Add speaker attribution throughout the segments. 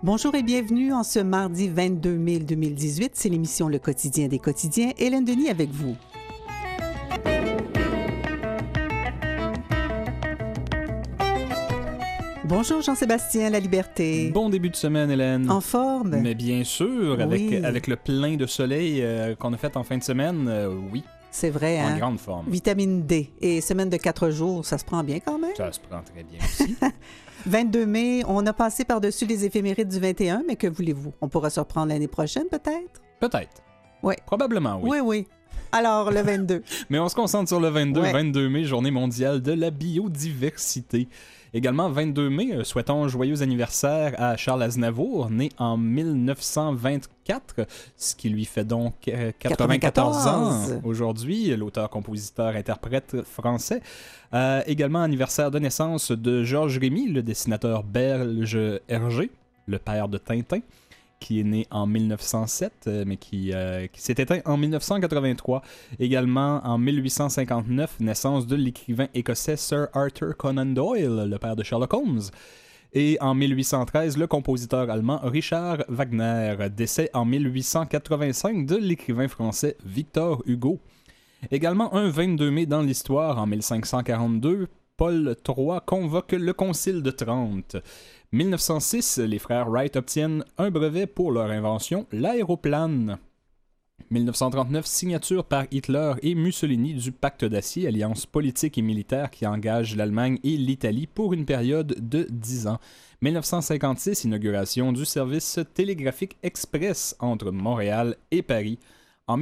Speaker 1: Bonjour et bienvenue en ce mardi 22 mai 2018. C'est l'émission Le Quotidien des quotidiens. Hélène Denis avec vous. Bonjour Jean-Sébastien La Liberté.
Speaker 2: Bon début de semaine, Hélène.
Speaker 1: En forme?
Speaker 2: Mais bien sûr, avec le plein de soleil qu'on a fait en fin de semaine, oui.
Speaker 1: C'est vrai,
Speaker 2: en
Speaker 1: hein?
Speaker 2: grande forme.
Speaker 1: Vitamine D. Et semaine de 4 jours, ça se prend bien quand même?
Speaker 2: Ça se prend très bien aussi.
Speaker 1: 22 mai, on a passé par-dessus les éphémérides du 21, mais que voulez-vous? On pourra se reprendre l'année prochaine, peut-être?
Speaker 2: Peut-être.
Speaker 1: Oui.
Speaker 2: Probablement, oui.
Speaker 1: Oui. Alors, le 22.
Speaker 2: Mais on se concentre sur le 22,
Speaker 1: ouais.
Speaker 2: 22 mai, journée mondiale de la biodiversité. Également, 22 mai, souhaitons joyeux anniversaire à Charles Aznavour, né en 1924, ce qui lui fait donc 94 ans aujourd'hui, l'auteur, compositeur, interprète français. Également, anniversaire de naissance de Georges Rémy, le dessinateur belge Hergé, le père de Tintin, qui est né en 1907, mais qui s'est éteint en 1983. Également, en 1859, naissance de l'écrivain écossais Sir Arthur Conan Doyle, le père de Sherlock Holmes. Et en 1813, le compositeur allemand Richard Wagner, décès en 1885 de l'écrivain français Victor Hugo. Également, un 22 mai dans l'histoire, en 1542, Paul III convoque le Concile de Trente. 1906, les frères Wright obtiennent un brevet pour leur invention, l'aéroplane. 1939, signature par Hitler et Mussolini du pacte d'acier, alliance politique et militaire qui engage l'Allemagne et l'Italie pour une période de 10 ans. 1956, inauguration du service télégraphique express entre Montréal et Paris. En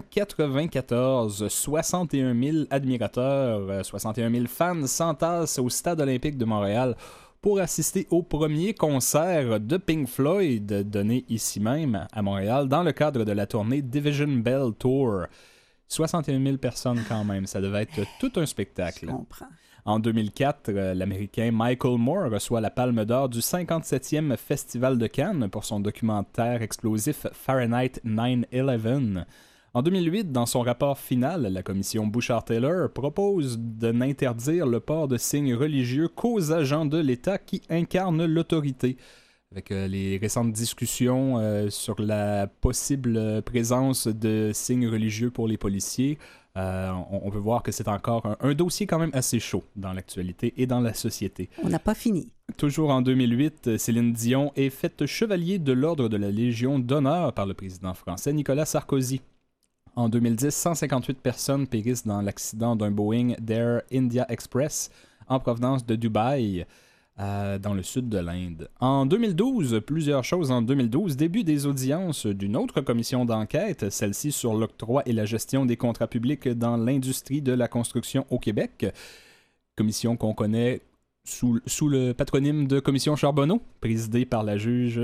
Speaker 2: 1994, 61 000 admirateurs, 61 000 fans s'entassent au Stade olympique de Montréal pour assister au premier concert de Pink Floyd donné ici même à Montréal dans le cadre de la tournée Division Bell Tour. 61 000 personnes quand même, ça devait être tout un spectacle.
Speaker 1: Je comprends.
Speaker 2: En 2004, l'Américain Michael Moore reçoit la Palme d'Or du 57e Festival de Cannes pour son documentaire explosif Fahrenheit 9/11. En 2008, dans son rapport final, la commission Bouchard-Taylor propose de n'interdire le port de signes religieux qu'aux agents de l'État qui incarnent l'autorité. Avec les récentes discussions sur la possible présence de signes religieux pour les policiers, on peut voir que c'est encore un dossier quand même assez chaud dans l'actualité et dans la société.
Speaker 1: On n'a pas fini.
Speaker 2: Toujours en 2008, Céline Dion est faite chevalier de l'Ordre de la Légion d'honneur par le président français Nicolas Sarkozy. En 2010, 158 personnes périssent dans l'accident d'un Boeing d'Air India Express en provenance de Dubaï, dans le sud de l'Inde. En 2012, plusieurs choses en 2012, début des audiences d'une autre commission d'enquête, celle-ci sur l'octroi et la gestion des contrats publics dans l'industrie de la construction au Québec. Commission qu'on connaît sous le patronyme de Commission Charbonneau, présidée par la juge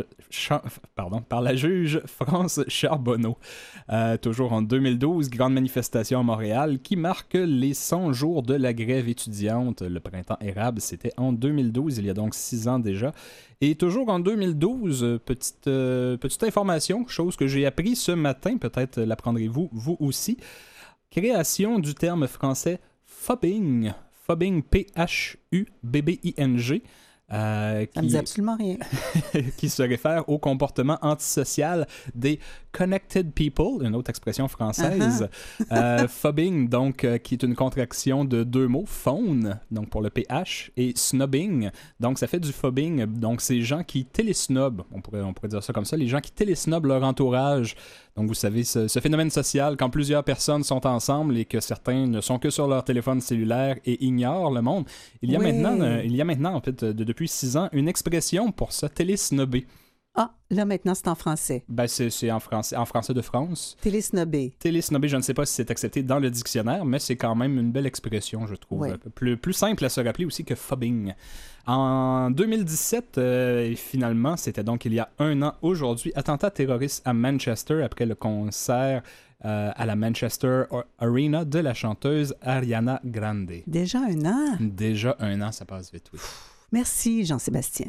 Speaker 2: France Charbonneau. Toujours en 2012, grande manifestation à Montréal qui marque les 100 jours de la grève étudiante. Le printemps érable, c'était en 2012, il y a donc 6 ans déjà. Et toujours en 2012, petite information, chose que j'ai appris ce matin, peut-être l'apprendrez-vous vous aussi. Création du terme français phobbing. Phobbing, P-H-U-B-B-I-G.
Speaker 1: Ça ne me dit absolument rien.
Speaker 2: Qui se réfère au comportement antisocial des connected people, une autre expression française. Phobbing, donc, qui est une contraction de deux mots, phone, donc pour le PH, et snobbing, donc ça fait du phobbing, donc ces gens qui télésnobent, on pourrait dire ça comme ça, les gens qui télésnobent leur entourage. Donc vous savez, ce phénomène social, quand plusieurs personnes sont ensemble et que certains ne sont que sur leur téléphone cellulaire et ignorent le monde, il y a maintenant en fait, depuis 6 ans, une expression pour ça, télésnobber.
Speaker 1: Ah, là maintenant c'est en français.
Speaker 2: Ben c'est en français de France.
Speaker 1: Télésnobber.
Speaker 2: Télésnobber, je ne sais pas si c'est accepté dans le dictionnaire, mais c'est quand même une belle expression, je trouve.
Speaker 1: Ouais.
Speaker 2: Plus simple à se rappeler aussi que phobbing. En 2017, finalement, c'était donc il y a 1 an aujourd'hui, attentat terroriste à Manchester après le concert à la Manchester Arena de la chanteuse Ariana Grande.
Speaker 1: Déjà 1 an?
Speaker 2: Déjà 1 an, ça passe vite, oui.
Speaker 1: Merci Jean-Sébastien.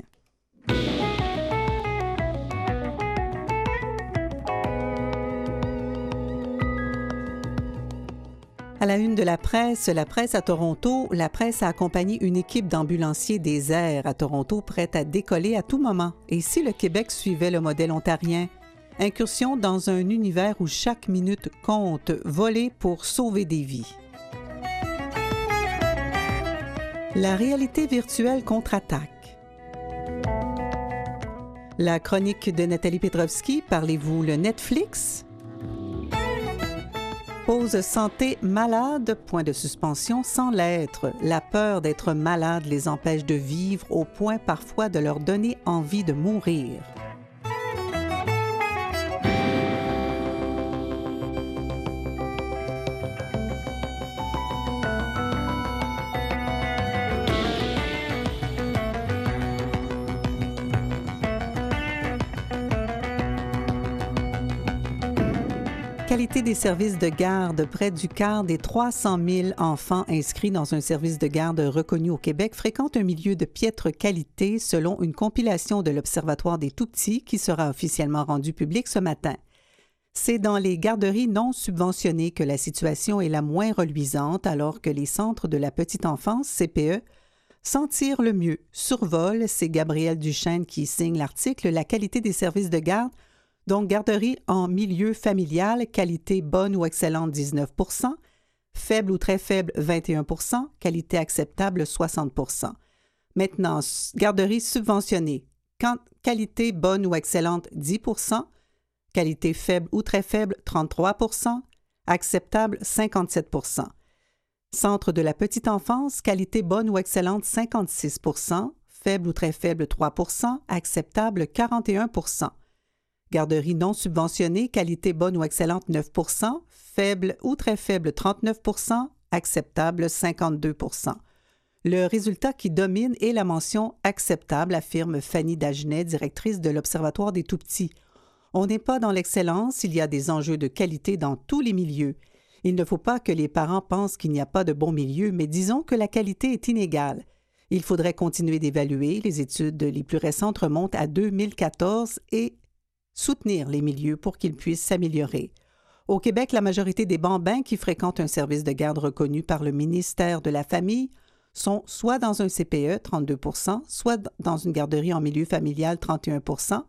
Speaker 1: À la une de la presse à Toronto, la presse a accompagné une équipe d'ambulanciers des airs à Toronto prête à décoller à tout moment. Et si le Québec suivait le modèle ontarien? Incursion dans un univers où chaque minute compte, voler pour sauver des vies. La réalité virtuelle contre-attaque. La chronique de Nathalie Petrovski, parlez-vous le Netflix? Pause santé malade, point de suspension sans l'être. La peur d'être malade les empêche de vivre au point parfois de leur donner envie de mourir. Qualité des services de garde. Près du quart des 300 000 enfants inscrits dans un service de garde reconnu au Québec fréquentent un milieu de piètre qualité selon une compilation de l'Observatoire des tout-petits qui sera officiellement rendue publique ce matin. C'est dans les garderies non subventionnées que la situation est la moins reluisante alors que les centres de la petite enfance, CPE, s'en tirent le mieux. Survol, c'est Gabrielle Duchesne qui signe l'article « La qualité des services de garde ». Donc, garderie en milieu familial, qualité bonne ou excellente 19 %, faible ou très faible 21 %, qualité acceptable 60 %. Maintenant, garderie subventionnée, qualité bonne ou excellente 10 %, qualité faible ou très faible 33 %, acceptable 57 %. Centre de la petite enfance, qualité bonne ou excellente 56 %, faible ou très faible 3 %, acceptable 41 %. Garderie non subventionnée, qualité bonne ou excellente 9 %, faible ou très faible 39 %, acceptable 52 %. Le résultat qui domine est la mention acceptable, affirme Fanny Dagenet, directrice de l'Observatoire des tout-petits. On n'est pas dans l'excellence, il y a des enjeux de qualité dans tous les milieux. Il ne faut pas que les parents pensent qu'il n'y a pas de bon milieu, mais disons que la qualité est inégale. Il faudrait continuer d'évaluer. Les études les plus récentes remontent à 2014 et soutenir les milieux pour qu'ils puissent s'améliorer. Au Québec, la majorité des bambins qui fréquentent un service de garde reconnu par le ministère de la Famille sont soit dans un CPE, 32 %, soit dans une garderie en milieu familial, 31 %,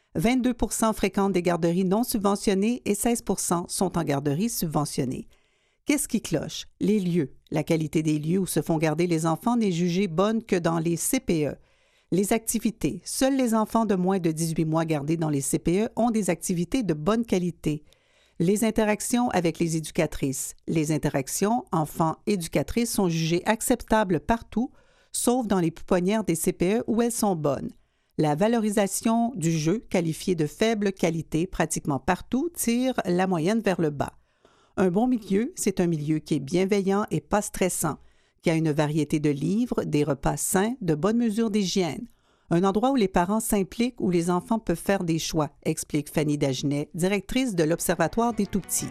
Speaker 1: 22 % fréquentent des garderies non subventionnées et 16 % sont en garderie subventionnée. Qu'est-ce qui cloche? Les lieux. La qualité des lieux où se font garder les enfants n'est jugée bonne que dans les CPE. Les activités. Seuls les enfants de moins de 18 mois gardés dans les CPE ont des activités de bonne qualité. Les interactions avec les éducatrices. Les interactions enfants-éducatrices sont jugées acceptables partout, sauf dans les pouponnières des CPE où elles sont bonnes. La valorisation du jeu, qualifiée de faible qualité pratiquement partout, tire la moyenne vers le bas. Un bon milieu, c'est un milieu qui est bienveillant et pas stressant, qui a une variété de livres, des repas sains, de bonnes mesures d'hygiène. Un endroit où les parents s'impliquent, où les enfants peuvent faire des choix, explique Fanny Dagenet, directrice de l'Observatoire des tout-petits.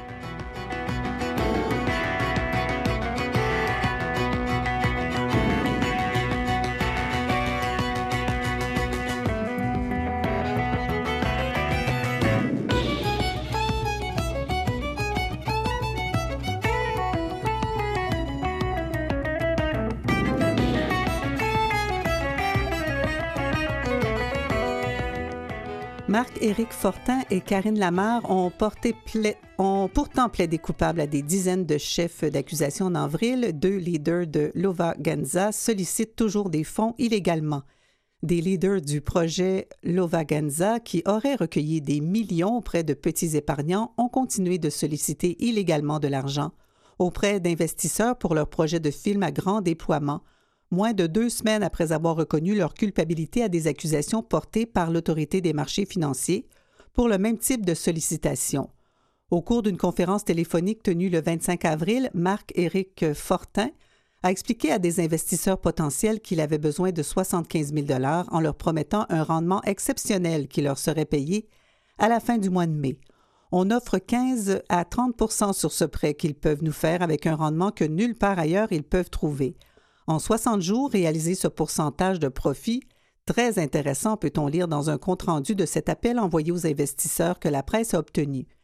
Speaker 1: Marc-Éric Fortin et Karine Lamarre ont pourtant plaidé coupables à des dizaines de chefs d'accusation en avril. 2 leaders de Lova-Ganza sollicitent toujours des fonds illégalement. Des leaders du projet Lova-Ganza, qui auraient recueilli des millions auprès de petits épargnants, ont continué de solliciter illégalement de l'argent auprès d'investisseurs pour leur projet de film à grand déploiement, moins de 2 semaines après avoir reconnu leur culpabilité à des accusations portées par l'Autorité des marchés financiers pour le même type de sollicitation. Au cours d'une conférence téléphonique tenue le 25 avril, Marc-Éric Fortin a expliqué à des investisseurs potentiels qu'il avait besoin de 75 000 $ en leur promettant un rendement exceptionnel qui leur serait payé à la fin du mois de mai. On offre 15 à 30 % sur ce prêt qu'ils peuvent nous faire avec un rendement que nulle part ailleurs ils peuvent trouver. En 60 jours, réaliser ce pourcentage de profit, très intéressant, peut-on lire dans un compte-rendu de cet appel envoyé aux investisseurs que la presse a obtenu.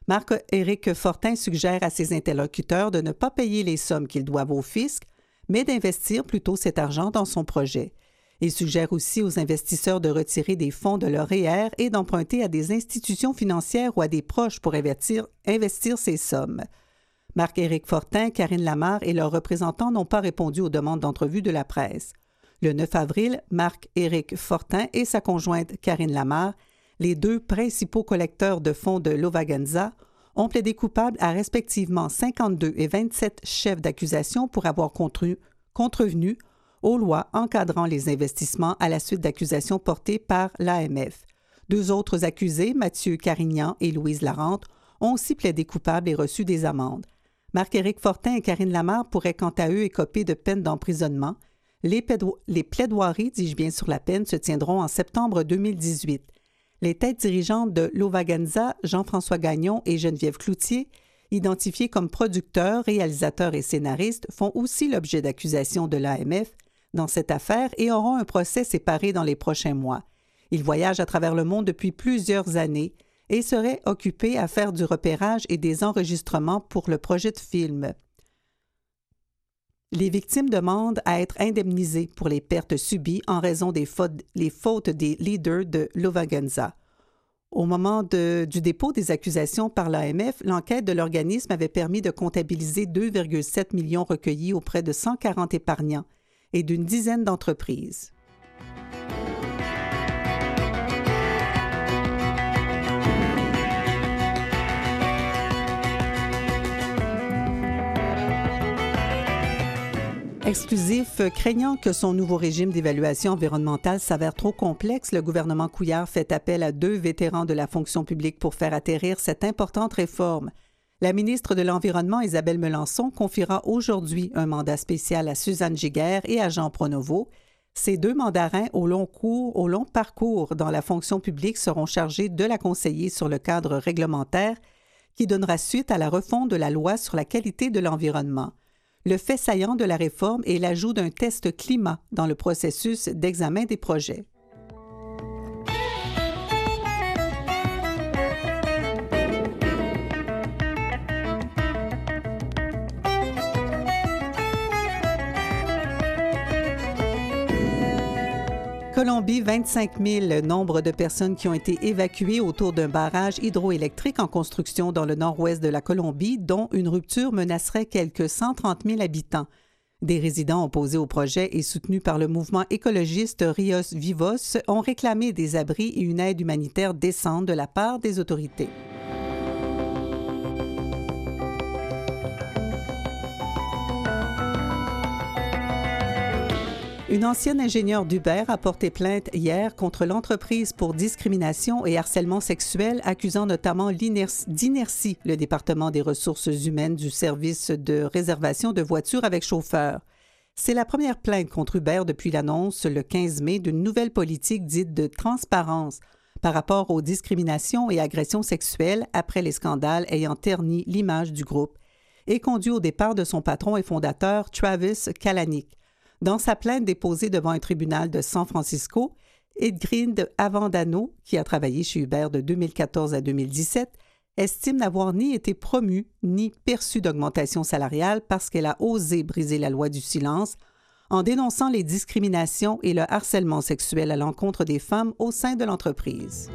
Speaker 1: Marc-Éric Fortin suggère à ses interlocuteurs de ne pas payer les sommes qu'ils doivent au fisc, mais d'investir plutôt cet argent dans son projet. Il suggère aussi aux investisseurs de retirer des fonds de leur REER et d'emprunter à des institutions financières ou à des proches pour investir ces sommes. Marc-Éric Fortin, Karine Lamarre et leurs représentants n'ont pas répondu aux demandes d'entrevue de la presse. Le 9 avril, Marc-Éric Fortin et sa conjointe Karine Lamarre, les deux principaux collecteurs de fonds de l'Ovaganza, ont plaidé coupables à respectivement 52 et 27 chefs d'accusation pour avoir contrevenu aux lois encadrant les investissements à la suite d'accusations portées par l'AMF. Deux autres accusés, Mathieu Carignan et Louise Larente, ont aussi plaidé coupables et reçu des amendes. Marc-Éric Fortin et Karine Lamarre pourraient quant à eux écoper de peines d'emprisonnement. Les plaidoiries, dis-je bien sur la peine, se tiendront en septembre 2018. Les têtes dirigeantes de l'Ovaganza, Jean-François Gagnon et Geneviève Cloutier, identifiés comme producteurs, réalisateurs et scénaristes, font aussi l'objet d'accusations de l'AMF dans cette affaire et auront un procès séparé dans les prochains mois. Ils voyagent à travers le monde depuis plusieurs années et seraient occupés à faire du repérage et des enregistrements pour le projet de film. Les victimes demandent à être indemnisées pour les pertes subies en raison des fautes des leaders de l'Ovaganza. Au moment du dépôt des accusations par l'AMF, l'enquête de l'organisme avait permis de comptabiliser 2,7 millions recueillis auprès de 140 épargnants et d'une dizaine d'entreprises. Exclusif, craignant que son nouveau régime d'évaluation environnementale s'avère trop complexe, le gouvernement Couillard fait appel à deux vétérans de la fonction publique pour faire atterrir cette importante réforme. La ministre de l'Environnement, Isabelle Melançon, confiera aujourd'hui un mandat spécial à Suzanne Giguère et à Jean Pronovo. Ces deux mandarins au long parcours dans la fonction publique seront chargés de la conseiller sur le cadre réglementaire qui donnera suite à la refonte de la loi sur la qualité de l'environnement. Le fait saillant de la réforme est l'ajout d'un test climat dans le processus d'examen des projets. Colombie, 25 000 nombre de personnes qui ont été évacuées autour d'un barrage hydroélectrique en construction dans le nord-ouest de la Colombie, dont une rupture menacerait quelques 130 000 habitants. Des résidents opposés au projet et soutenus par le mouvement écologiste Rios Vivos ont réclamé des abris et une aide humanitaire décente de la part des autorités. Une ancienne ingénieure d'Uber a porté plainte hier contre l'entreprise pour discrimination et harcèlement sexuel, accusant notamment d'inertie le département des ressources humaines du service de réservation de voitures avec chauffeur. C'est la première plainte contre Uber depuis l'annonce le 15 mai d'une nouvelle politique dite de transparence par rapport aux discriminations et agressions sexuelles après les scandales ayant terni l'image du groupe et conduit au départ de son patron et fondateur Travis Kalanick. Dans sa plainte déposée devant un tribunal de San Francisco, Ingrid Avendano, qui a travaillé chez Uber de 2014 à 2017, estime n'avoir ni été promue ni perçu d'augmentation salariale parce qu'elle a osé briser la loi du silence en dénonçant les discriminations et le harcèlement sexuel à l'encontre des femmes au sein de l'entreprise.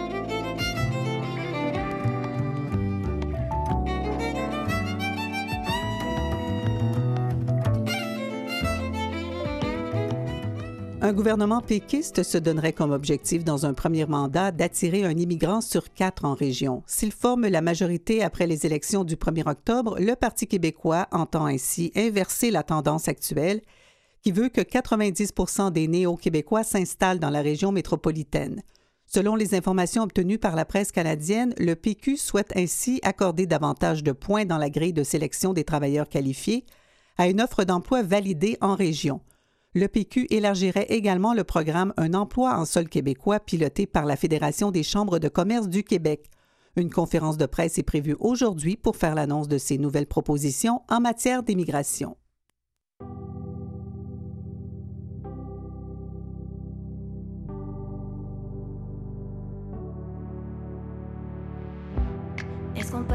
Speaker 1: Un gouvernement péquiste se donnerait comme objectif dans un premier mandat d'attirer un immigrant sur 4 en région. S'il forme la majorité après les élections du 1er octobre, le Parti québécois entend ainsi inverser la tendance actuelle qui veut que 90% des Néo-Québécois s'installent dans la région métropolitaine. Selon les informations obtenues par la presse canadienne, le PQ souhaite ainsi accorder davantage de points dans la grille de sélection des travailleurs qualifiés à une offre d'emploi validée en région. Le PQ élargirait également le programme Un emploi en sol québécois piloté par la Fédération des chambres de commerce du Québec. Une conférence de presse est prévue aujourd'hui pour faire l'annonce de ces nouvelles propositions en matière d'immigration.
Speaker 3: Est-ce qu'on peut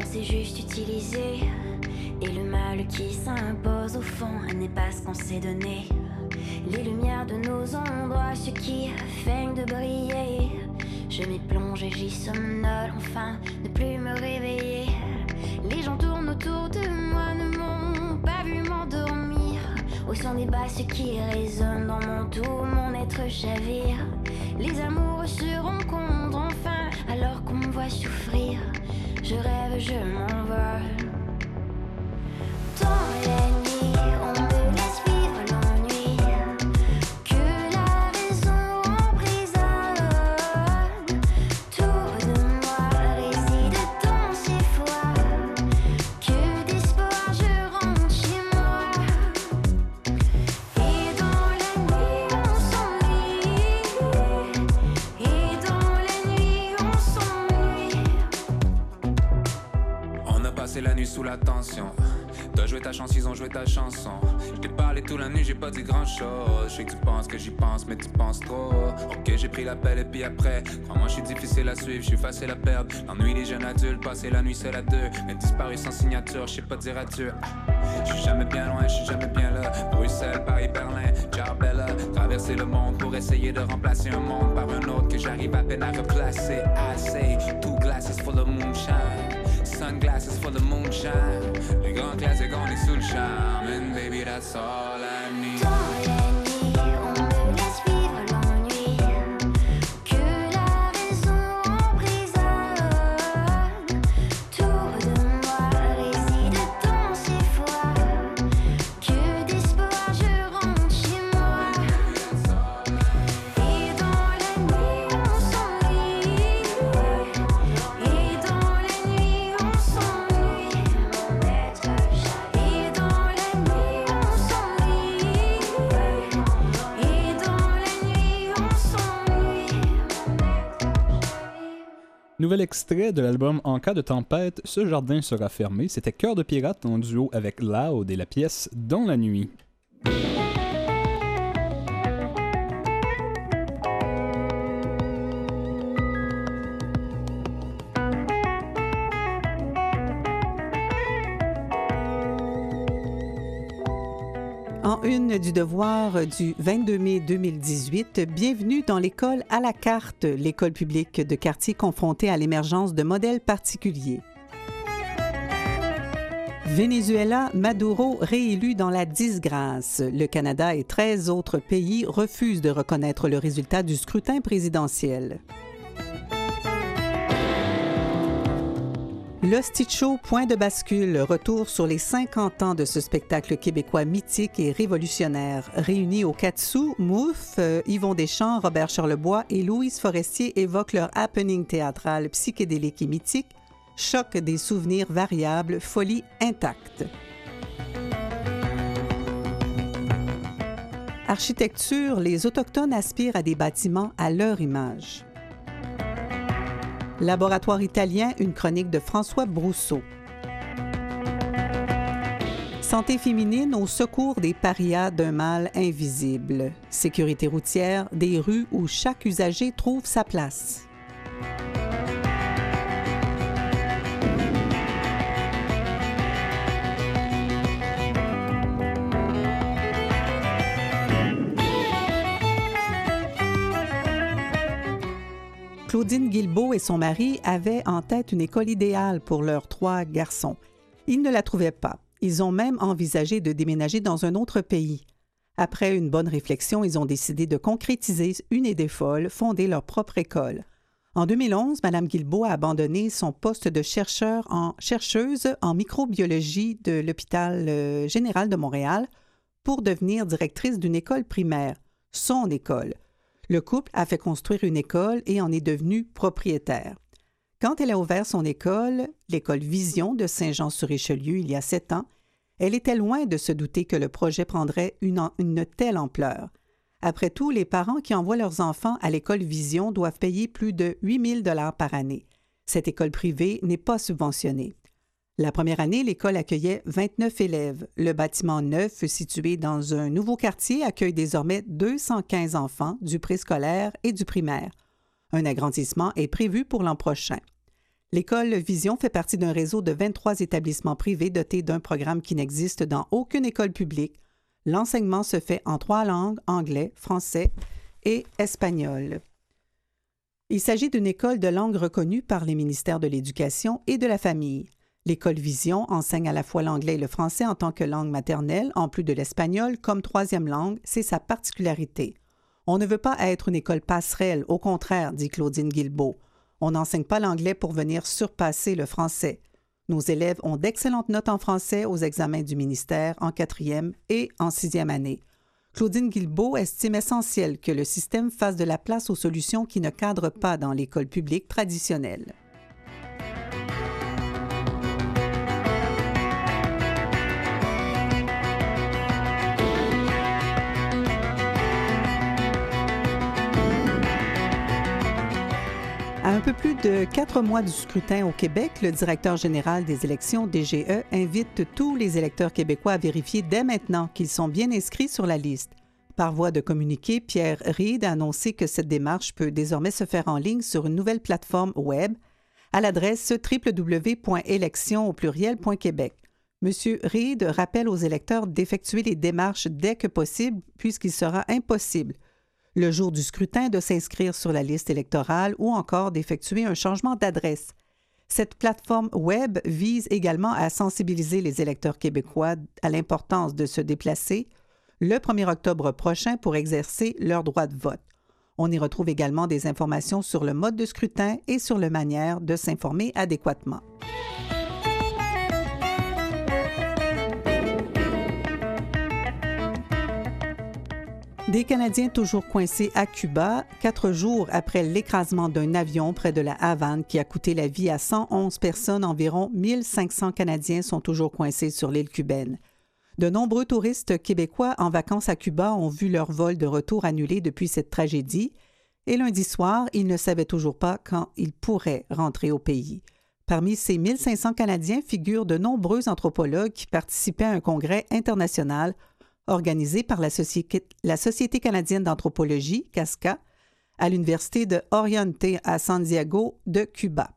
Speaker 3: c'est juste utilisé. Et le mal qui s'impose au fond n'est pas ce qu'on s'est donné. Les lumières de nos endroits, ceux qui feignent de briller. Je m'y plonge et j'y somnole, enfin, ne plus me réveiller. Les gens tournent autour de moi, ne m'ont pas vu m'endormir. Au son des basses qui résonnent dans mon tout, mon être chavire. Les amoureux se rencontrent enfin, alors qu'on me voit souffrir. Je rêve, je m'envole. Dans la nuit, on me laisse vivre l'ennui. Que la raison emprisonne. Tout de moi réside dans ces fois. Que d'espoir je rentre chez moi. Et dans la nuit on s'ennuie. Et dans la nuit on s'ennuie.
Speaker 4: On a passé la nuit sous la tension. T'as joué ta chance, ils ont joué ta chanson. Je t'ai parlé toute la nuit, j'ai pas dit grand chose. Je sais que tu penses que j'y pense, mais tu penses trop. Ok, j'ai pris l'appel et puis après, crois-moi, je suis difficile à suivre, je suis facile à perdre. L'ennui des jeunes adultes, passer la nuit seul à deux. Mais disparu sans signature, je sais pas dire adieu. Je suis jamais bien loin, je suis jamais bien là. Bruxelles, Paris, Berlin, ciao Bella. Traverser le monde pour essayer de remplacer un monde par un autre que j'arrive à peine à replacer. I say, 2 glasses full of moonshine. Sunglasses full of moonshine. Les grands classiques, on est sous le charme. And baby, that's all I need.
Speaker 3: Dans la nuit, on me laisse vivre l'ennui. Que la raison emprisonne. Tout de moi réside dans ces fois. Que d'espoir je rentre chez moi. Et dans la nuit on s'ennuie. Et dans la nuit on s'ennuie. Mon être chat. Et dans la nuit on s'ennuie. Et dans la nuit on s'ennuie.
Speaker 2: Nouvel extrait de l'album En cas de tempête, ce jardin sera fermé. C'était Cœur de pirate en duo avec Loud et la pièce Dans la nuit.
Speaker 1: En une du Devoir du 22 mai 2018, bienvenue dans l'école à la carte, l'école publique de quartier confrontée à l'émergence de modèles particuliers. Venezuela, Maduro réélu dans la disgrâce. Le Canada et 13 autres pays refusent de reconnaître le résultat du scrutin présidentiel. L'Hostie Show, point de bascule, retour sur les 50 ans de ce spectacle québécois mythique et révolutionnaire. Réunis au Katsu, Mouf, Yvon Deschamps, Robert Charlebois et Louise Forestier évoquent leur happening théâtral psychédélique et mythique, choc des souvenirs variables, folie intacte. Architecture, les Autochtones aspirent à des bâtiments à leur image. Laboratoire italien, une chronique de François Brousseau. Santé féminine au secours des parias d'un mal invisible. Sécurité routière, des rues où chaque usager trouve sa place. Claudine Guilbeault et son mari avaient en tête une école idéale pour leurs 3 garçons. Ils ne la trouvaient pas. Ils ont même envisagé de déménager dans un autre pays. Après une bonne réflexion, ils ont décidé de concrétiser une idée folle, fonder leur propre école. En 2011, Mme Guilbeault a abandonné son poste de chercheuse en microbiologie de l'Hôpital général de Montréal pour devenir directrice d'une école primaire, son école. Le couple a fait construire une école et en est devenu propriétaire. Quand elle a ouvert son école, l'école Vision de Saint-Jean-sur-Richelieu, il y a 7 ans, elle était loin de se douter que le projet prendrait une telle ampleur. Après tout, les parents qui envoient leurs enfants à l'école Vision doivent payer plus de 8 000 $ par année. Cette école privée n'est pas subventionnée. La première année, l'école accueillait 29 élèves. Le bâtiment neuf, situé dans un nouveau quartier, accueille désormais 215 enfants du préscolaire et du primaire. Un agrandissement est prévu pour l'an prochain. L'école Vision fait partie d'un réseau de 23 établissements privés dotés d'un programme qui n'existe dans aucune école publique. L'enseignement se fait en 3 langues, anglais, français et espagnol. Il s'agit d'une école de langue reconnue par les ministères de l'Éducation et de la Famille. L'école Vision enseigne à la fois l'anglais et le français en tant que langue maternelle, en plus de l'espagnol comme 3e langue, c'est sa particularité. On ne veut pas être une école passerelle, au contraire, dit Claudine Guilbeault. On n'enseigne pas l'anglais pour venir surpasser le français. Nos élèves ont d'excellentes notes en français aux examens du ministère en 4e et en 6e année. Claudine Guilbeault estime essentiel que le système fasse de la place aux solutions qui ne cadrent pas dans l'école publique traditionnelle. À un peu plus de 4 mois du scrutin au Québec, le directeur général des élections, DGE, invite tous les électeurs québécois à vérifier dès maintenant qu'ils sont bien inscrits sur la liste. Par voie de communiqué, Pierre Reid a annoncé que cette démarche peut désormais se faire en ligne sur une nouvelle plateforme web à l'adresse www.election.québec. M. Reid rappelle aux électeurs d'effectuer les démarches dès que possible, puisqu'il sera impossible le jour du scrutin de s'inscrire sur la liste électorale ou encore d'effectuer un changement d'adresse. Cette plateforme web vise également à sensibiliser les électeurs québécois à l'importance de se déplacer le 1er octobre prochain pour exercer leur droit de vote. On y retrouve également des informations sur le mode de scrutin et sur la manière de s'informer adéquatement. Des Canadiens toujours coincés à Cuba, 4 jours après l'écrasement d'un avion près de la Havane qui a coûté la vie à 111 personnes, environ 1500 Canadiens sont toujours coincés sur l'île cubaine. De nombreux touristes québécois en vacances à Cuba ont vu leur vol de retour annulé depuis cette tragédie et lundi soir, ils ne savaient toujours pas quand ils pourraient rentrer au pays. Parmi ces 1500 Canadiens figurent de nombreux anthropologues qui participaient à un congrès international organisé par la Société canadienne d'anthropologie, CASCA, à l'Université de Oriente à San Diego de Cuba.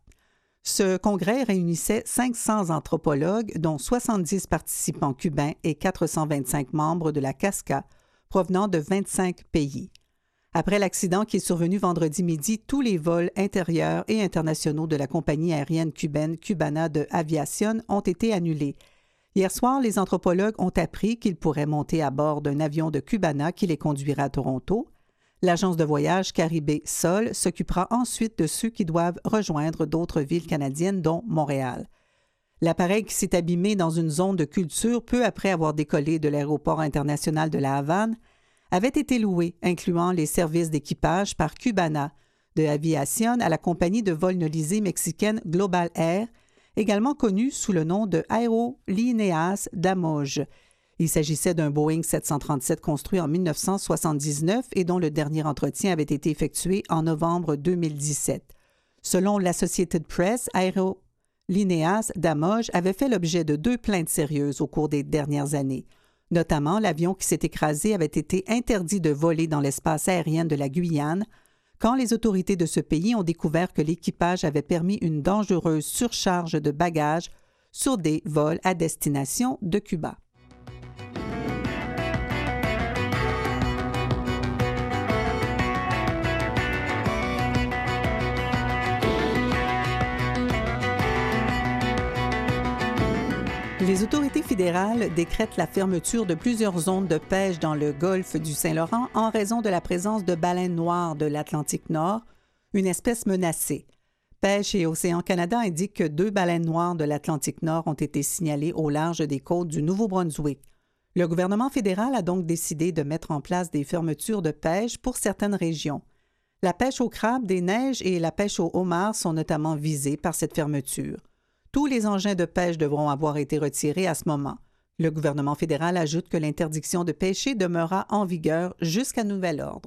Speaker 1: Ce congrès réunissait 500 anthropologues, dont 70 participants cubains et 425 membres de la CASCA, provenant de 25 pays. Après l'accident qui est survenu vendredi midi, tous les vols intérieurs et internationaux de la compagnie aérienne cubaine Cubana de Aviación ont été annulés. Hier soir, les anthropologues ont appris qu'ils pourraient monter à bord d'un avion de Cubana qui les conduira à Toronto. L'agence de voyage Caribé Sol s'occupera ensuite de ceux qui doivent rejoindre d'autres villes canadiennes, dont Montréal. L'appareil qui s'est abîmé dans une zone de culture peu après avoir décollé de l'aéroport international de la Havane avait été loué, incluant les services d'équipage par Cubana de Aviación à la compagnie de vol nolisée mexicaine Global Air, également connue sous le nom de Aerolíneas d'Amoge. Il s'agissait d'un Boeing 737 construit en 1979 et dont le dernier entretien avait été effectué en novembre 2017. Selon l'Associated Press, Aerolíneas d'Amoge avait fait l'objet de 2 plaintes sérieuses au cours des dernières années. Notamment, l'avion qui s'est écrasé avait été interdit de voler dans l'espace aérien de la Guyane quand les autorités de ce pays ont découvert que l'équipage avait permis une dangereuse surcharge de bagages sur des vols à destination de Cuba. Les autorités fédérales décrètent la fermeture de plusieurs zones de pêche dans le golfe du Saint-Laurent en raison de la présence de baleines noires de l'Atlantique Nord, une espèce menacée. Pêche et Océan Canada indiquent que 2 baleines noires de l'Atlantique Nord ont été signalées au large des côtes du Nouveau-Brunswick. Le gouvernement fédéral a donc décidé de mettre en place des fermetures de pêche pour certaines régions. La pêche au crabe, des neiges et la pêche au homard sont notamment visées par cette fermeture. Tous les engins de pêche devront avoir été retirés à ce moment. Le gouvernement fédéral ajoute que l'interdiction de pêcher demeurera en vigueur jusqu'à nouvel ordre.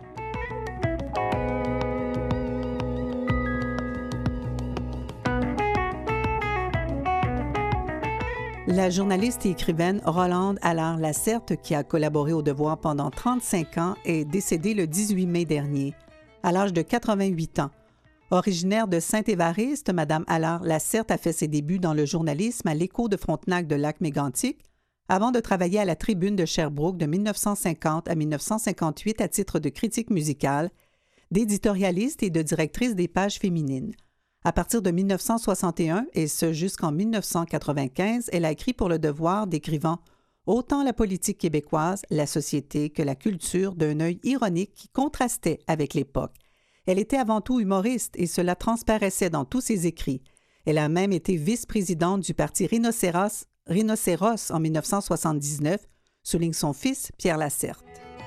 Speaker 1: La journaliste et écrivaine Rolande Allard-Lacerte, qui a collaboré au Devoir pendant 35 ans, est décédée le 18 mai dernier, à l'âge de 88 ans. Originaire de Saint-Évariste, Mme Allard Lacerte a fait ses débuts dans le journalisme à l'Écho de Frontenac de Lac-Mégantic, avant de travailler à la Tribune de Sherbrooke de 1950 à 1958 à titre de critique musicale, d'éditorialiste et de directrice des pages féminines. À partir de 1961, et ce jusqu'en 1995, elle a écrit pour Le Devoir, décrivant autant la politique québécoise, la société que la culture d'un œil ironique qui contrastait avec l'époque. Elle était avant tout humoriste et cela transparaissait dans tous ses écrits. Elle a même été vice-présidente du parti Rhinocéros en 1979, souligne son fils Pierre Lacerte.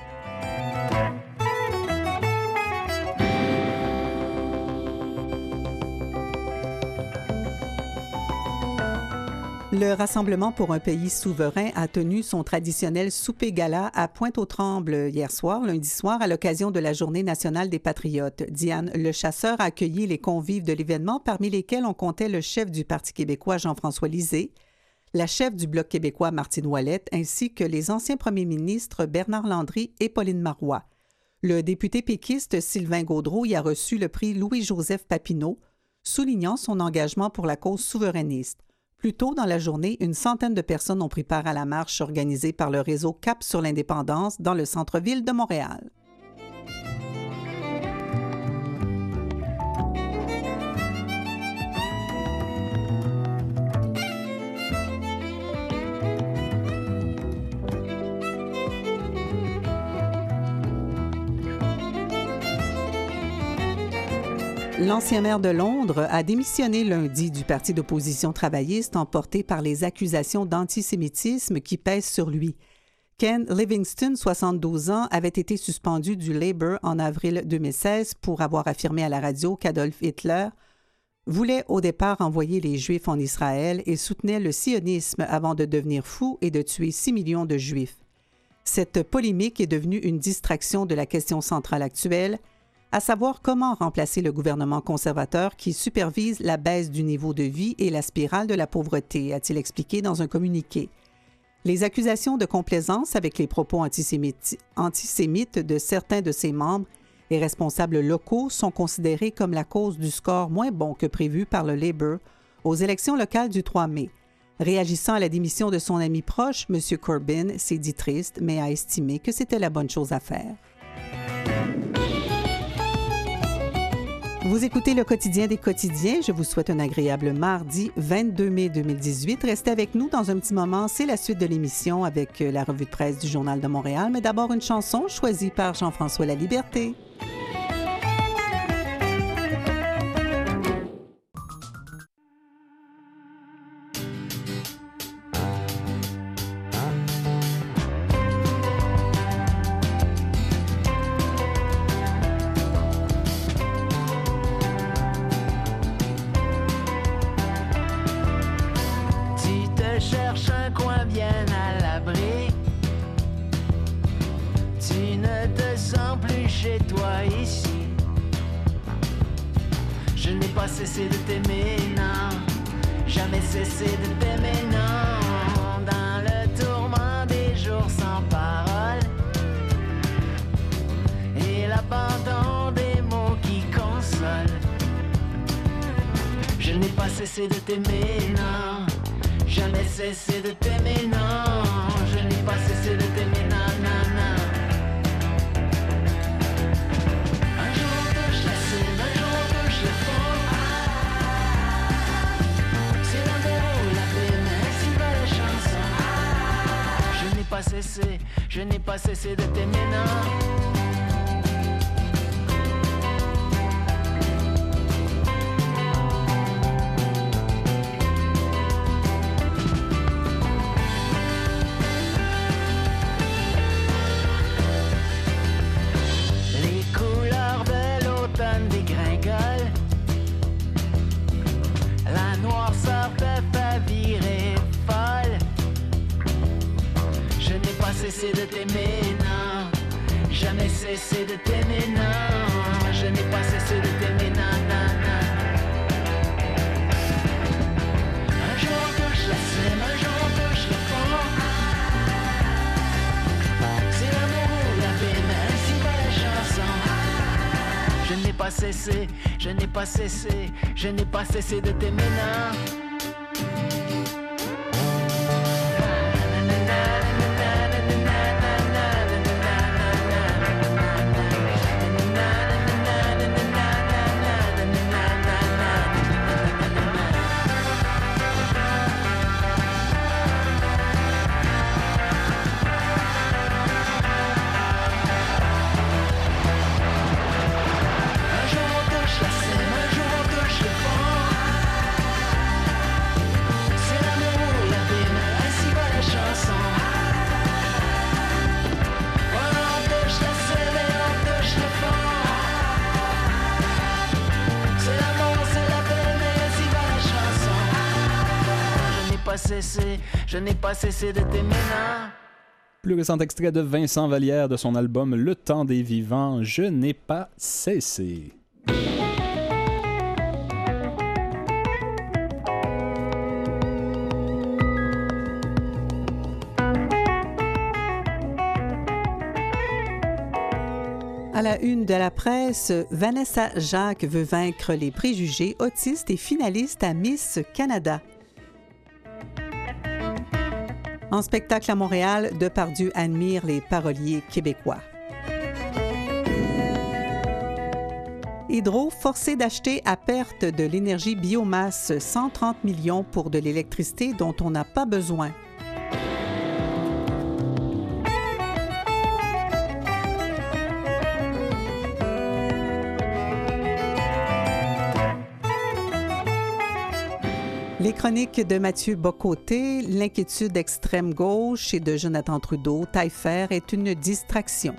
Speaker 1: Le Rassemblement pour un pays souverain a tenu son traditionnel souper-gala à Pointe-aux-Trembles hier soir, lundi soir, à l'occasion de la Journée nationale des Patriotes. Diane Lechasseur a accueilli les convives de l'événement, parmi lesquels on comptait le chef du Parti québécois Jean-François Lisée, la chef du Bloc québécois Martine Ouellette, ainsi que les anciens premiers ministres Bernard Landry et Pauline Marois. Le député péquiste Sylvain Gaudreault y a reçu le prix Louis-Joseph Papineau, soulignant son engagement pour la cause souverainiste. Plus tôt dans la journée, une centaine de personnes ont pris part à la marche organisée par le réseau Cap sur l'indépendance dans le centre-ville de Montréal. L'ancien maire de Londres a démissionné lundi du parti d'opposition travailliste emporté par les accusations d'antisémitisme qui pèsent sur lui. Ken Livingstone, 72 ans, avait été suspendu du Labour en avril 2016 pour avoir affirmé à la radio qu'Adolf Hitler voulait au départ envoyer les Juifs en Israël et soutenait le sionisme avant de devenir fou et de tuer 6 millions de Juifs. Cette polémique est devenue une distraction de la question centrale actuelle, à savoir comment remplacer le gouvernement conservateur qui supervise la baisse du niveau de vie et la spirale de la pauvreté, a-t-il expliqué dans un communiqué. Les accusations de complaisance avec les propos antisémites de certains de ses membres et responsables locaux sont considérées comme la cause du score moins bon que prévu par le Labour aux élections locales du 3 mai. Réagissant à la démission de son ami proche, M. Corbyn s'est dit triste, mais a estimé que c'était la bonne chose à faire. Vous écoutez le quotidien des quotidiens. Je vous souhaite un agréable mardi 22 mai 2018. Restez avec nous dans un petit moment. C'est la suite de l'émission avec la revue de presse du Journal de Montréal. Mais d'abord, une chanson choisie par Jean-François Laliberté.
Speaker 5: Cesser de t'aimer, non, jamais cesser de t'aimer, non, dans le tourment des jours sans parole et l'abandon des mots qui consolent. Je n'ai pas cessé de t'aimer, non, jamais cessé de t'aimer, non, je n'ai pas cessé de t'aimer, non, non, non. Un jour que je la cime, un jour que je le fond. Je n'ai pas cessé de t'aimer, non. Les couleurs de l'automne dégringolent, la noirceur te fait virer folle. Je n'ai pas cessé de t'aimer, non. Jamais cessé de t'aimer, non. Je n'ai pas cessé de t'aimer, non, non, non. Un jour que je la sème, un jour que je le fonds. C'est l'amour ou la peine, ainsi va la chanson. Je n'ai pas cessé je n'ai pas cessé de t'aimer, non. Je n'ai pas cessé de t'aimer, non.
Speaker 2: Plus récent extrait de Vincent Vallière de son album Le Temps des Vivants, Je n'ai pas cessé.
Speaker 1: À la une de la presse, Vanessa Jacques veut vaincre les préjugés autistes et finaliste à Miss Canada. En spectacle à Montréal, Depardieu admire les paroliers québécois. Hydro forcé d'acheter à perte de l'énergie biomasse 130 millions pour de l'électricité dont on n'a pas besoin. Les chroniques de Mathieu Bocoté, l'inquiétude d'extrême gauche et de Jonathan Trudeau, Taillefer est une distraction.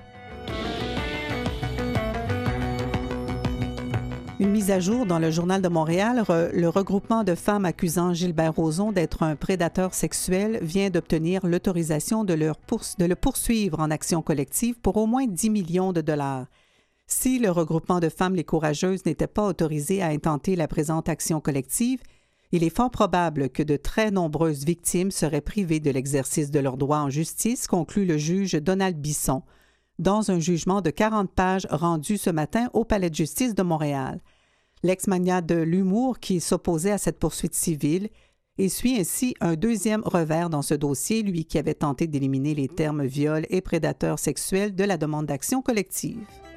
Speaker 1: Une mise à jour dans le Journal de Montréal, le regroupement de femmes accusant Gilbert Rozon d'être un prédateur sexuel vient d'obtenir l'autorisation de le poursuivre en action collective pour au moins 10 millions de dollars. Si le regroupement de femmes Les Courageuses n'était pas autorisé à intenter la présente action collective, il est fort probable que de très nombreuses victimes seraient privées de l'exercice de leurs droits en justice, conclut le juge Donald Bisson, dans un jugement de 40 pages rendu ce matin au Palais de justice de Montréal. L'ex-magnat de l'humour qui s'opposait à cette poursuite civile essuie ainsi un deuxième revers dans ce dossier, lui qui avait tenté d'éliminer les termes viol et prédateur sexuel de la demande d'action collective.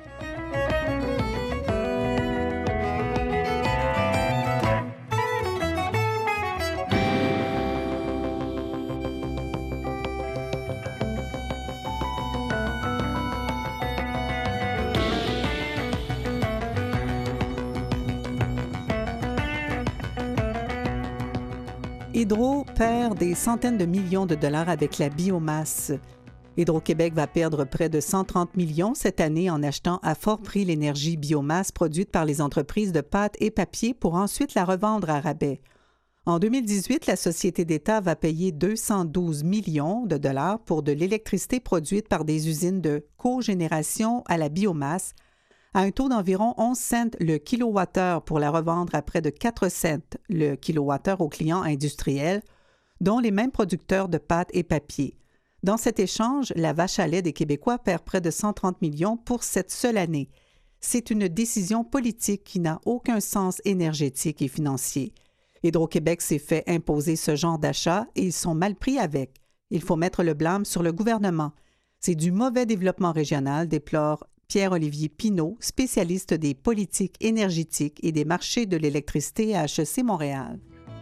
Speaker 1: Hydro perd des centaines de millions de dollars avec la biomasse. Hydro-Québec va perdre près de 130 millions cette année en achetant à fort prix l'énergie biomasse produite par les entreprises de pâte et papier pour ensuite la revendre à rabais. En 2018, la Société d'État va payer 212 millions de dollars pour de l'électricité produite par des usines de cogénération à la biomasse à un taux d'environ 11 cents le kilowattheure pour la revendre à près de 4 cents le kilowattheure aux clients industriels, dont les mêmes producteurs de pâte et papier. Dans cet échange, la vache à lait des Québécois perd près de 130 millions pour cette seule année. C'est une décision politique qui n'a aucun sens énergétique et financier. Hydro-Québec s'est fait imposer ce genre d'achat et ils sont mal pris avec. Il faut mettre le blâme sur le gouvernement. C'est du mauvais développement régional, déplore Pierre-Olivier Pinault, spécialiste des politiques énergétiques et des marchés de l'électricité à HEC Montréal.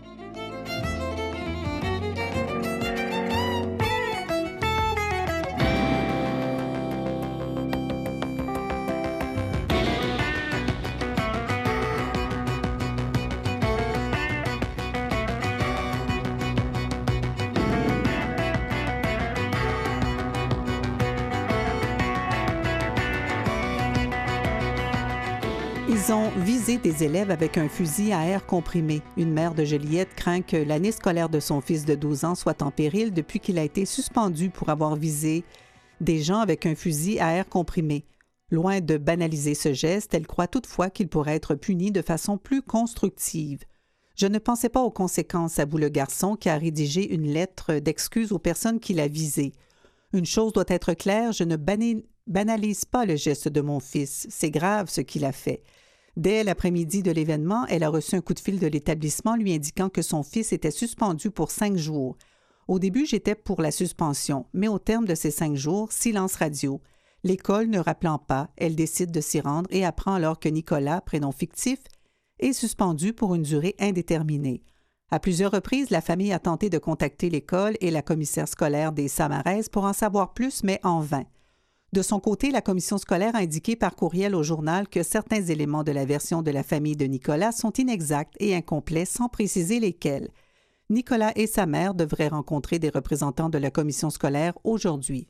Speaker 1: Ils ont visé des élèves avec un fusil à air comprimé. Une mère de Joliette craint que l'année scolaire de son fils de 12 ans soit en péril depuis qu'il a été suspendu pour avoir visé des gens avec un fusil à air comprimé. Loin de banaliser ce geste, elle croit toutefois qu'il pourrait être puni de façon plus constructive. Je ne pensais pas aux conséquences, avoue le garçon qui a rédigé une lettre d'excuse aux personnes qu'il a visées. Une chose doit être claire, je ne banalise pas le geste de mon fils. C'est grave ce qu'il a fait. Dès l'après-midi de l'événement, elle a reçu un coup de fil de l'établissement lui indiquant que son fils était suspendu pour 5 jours. Au début, j'étais pour la suspension, mais au terme de ces 5 jours, silence radio. L'école ne rappelant pas, elle décide de s'y rendre et apprend alors que Nicolas, prénom fictif, est suspendu pour une durée indéterminée. À plusieurs reprises, la famille a tenté de contacter l'école et la commissaire scolaire des Samaraises pour en savoir plus, mais en vain. De son côté, la commission scolaire a indiqué par courriel au journal que certains éléments de la version de la famille de Nicolas sont inexacts et incomplets sans préciser lesquels. Nicolas et sa mère devraient rencontrer des représentants de la commission scolaire aujourd'hui.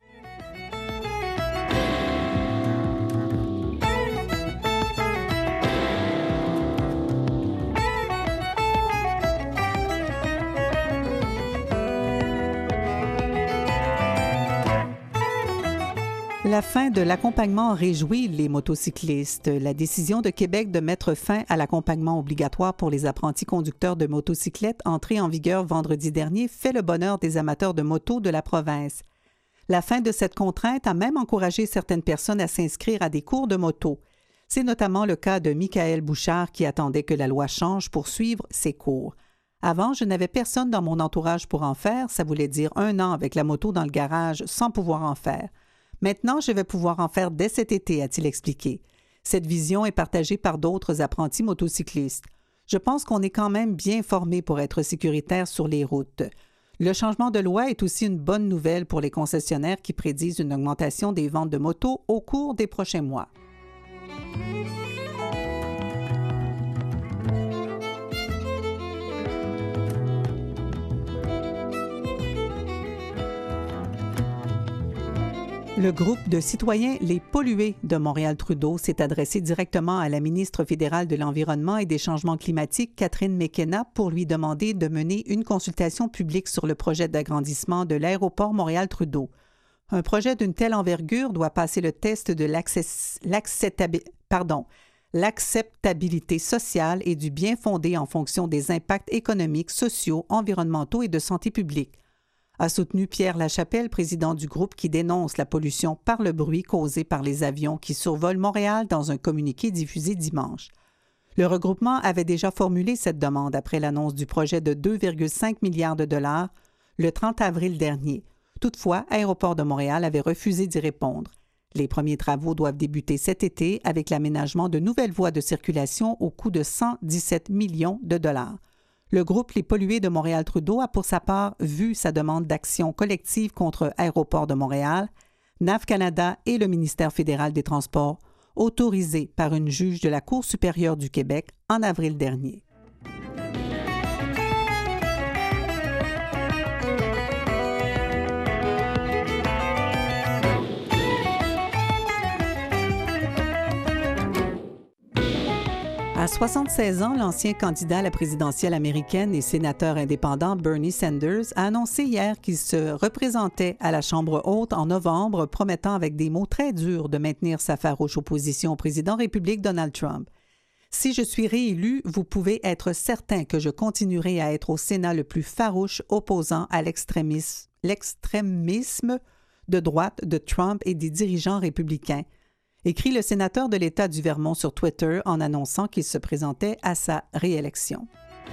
Speaker 1: La fin de l'accompagnement réjouit les motocyclistes. La décision de Québec de mettre fin à l'accompagnement obligatoire pour les apprentis conducteurs de motocyclettes entrée en vigueur vendredi dernier fait le bonheur des amateurs de moto de la province. La fin de cette contrainte a même encouragé certaines personnes à s'inscrire à des cours de moto. C'est notamment le cas de Michael Bouchard qui attendait que la loi change pour suivre ses cours. Avant, je n'avais personne dans mon entourage pour en faire, ça voulait dire 1 an avec la moto dans le garage sans pouvoir en faire. Maintenant, je vais pouvoir en faire dès cet été, a-t-il expliqué. Cette vision est partagée par d'autres apprentis motocyclistes. Je pense qu'on est quand même bien formés pour être sécuritaires sur les routes. Le changement de loi est aussi une bonne nouvelle pour les concessionnaires qui prédisent une augmentation des ventes de motos au cours des prochains mois. Le groupe de citoyens Les Pollués de Montréal-Trudeau s'est adressé directement à la ministre fédérale de l'Environnement et des Changements climatiques, Catherine McKenna, pour lui demander de mener une consultation publique sur le projet d'agrandissement de l'aéroport Montréal-Trudeau. Un projet d'une telle envergure doit passer le test de l'acceptabilité sociale et du bien fondé en fonction des impacts économiques, sociaux, environnementaux et de santé publique, a soutenu Pierre Lachapelle, président du groupe qui dénonce la pollution par le bruit causé par les avions qui survolent Montréal dans un communiqué diffusé dimanche. Le regroupement avait déjà formulé cette demande après l'annonce du projet de 2,5 milliards de dollars le 30 avril dernier. Toutefois, Aéroport de Montréal avait refusé d'y répondre. Les premiers travaux doivent débuter cet été avec l'aménagement de nouvelles voies de circulation au coût de 117 millions de dollars. Le groupe Les Pollués de Montréal-Trudeau a pour sa part vu sa demande d'action collective contre Aéroport de Montréal, NAV Canada et le ministère fédéral des Transports autorisée par une juge de la Cour supérieure du Québec en avril dernier. À 76 ans, l'ancien candidat à la présidentielle américaine et sénateur indépendant Bernie Sanders a annoncé hier qu'il se représentait à la Chambre haute en novembre, promettant avec des mots très durs de maintenir sa farouche opposition au président républicain Donald Trump. « Si je suis réélu, vous pouvez être certain que je continuerai à être au Sénat le plus farouche opposant à l'extrémisme de droite de Trump et des dirigeants républicains », écrit le sénateur de l'État du Vermont sur Twitter en annonçant qu'il se présentait à sa réélection.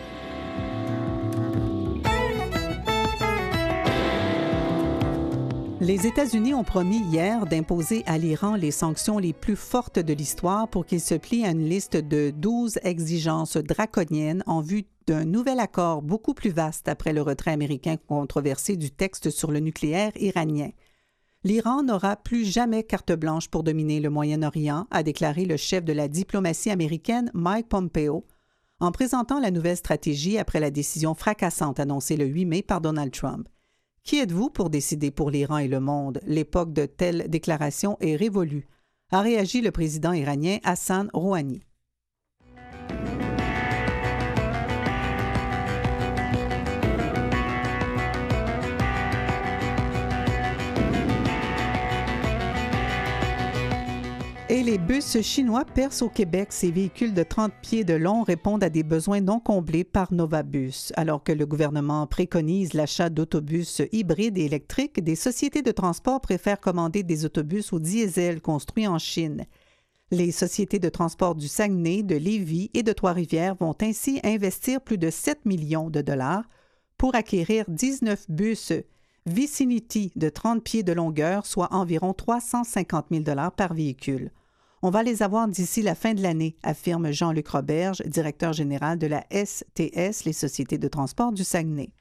Speaker 1: Les États-Unis ont promis hier d'imposer à l'Iran les sanctions les plus fortes de l'histoire pour qu'il se plie à une liste de 12 exigences draconiennes en vue d'un nouvel accord beaucoup plus vaste après le retrait américain controversé du texte sur le nucléaire iranien. L'Iran n'aura plus jamais carte blanche pour dominer le Moyen-Orient, a déclaré le chef de la diplomatie américaine Mike Pompeo, en présentant la nouvelle stratégie après la décision fracassante annoncée le 8 mai par Donald Trump. « Qui êtes-vous pour décider pour l'Iran et le monde? L'époque de telles déclarations est révolue », a réagi le président iranien Hassan Rouhani. Et les bus chinois percent au Québec. Ces véhicules de 30 pieds de long répondent à des besoins non comblés par Novabus. Alors que le gouvernement préconise l'achat d'autobus hybrides et électriques, des sociétés de transport préfèrent commander des autobus au diesel construits en Chine. Les sociétés de transport du Saguenay, de Lévis et de Trois-Rivières vont ainsi investir plus de 7 millions de dollars pour acquérir 19 bus Vicinity de 30 pieds de longueur, soit environ 350 000 $ par véhicule. On va les avoir d'ici la fin de l'année, affirme Jean-Luc Roberge, directeur général de la STS, les Sociétés de transport du Saguenay.